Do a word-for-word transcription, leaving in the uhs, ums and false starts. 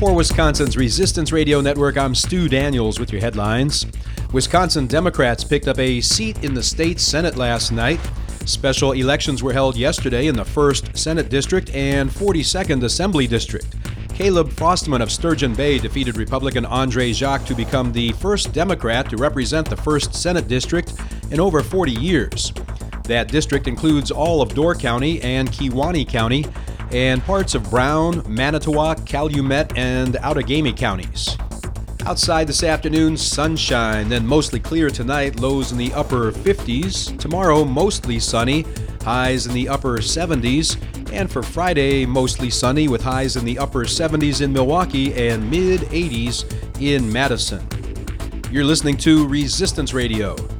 For Wisconsin's Resistance Radio Network, I'm Stu Daniels with your headlines. Wisconsin Democrats picked up a seat in the state Senate last night. Special elections were held yesterday in the first Senate District and forty-second Assembly District. Caleb Frostman of Sturgeon Bay defeated Republican Andre Jacques to become the first Democrat to represent the first Senate District in over forty years. That district includes all of Door County and Kewaunee County, and parts of Brown, Manitowoc, Calumet, and Outagamie counties. Outside this afternoon, sunshine, then mostly clear tonight, lows in the upper fifties. Tomorrow, mostly sunny, highs in the upper seventies. And for Friday, mostly sunny with highs in the upper seventies in Milwaukee and mid-eighties in Madison. You're listening to Resistance Radio.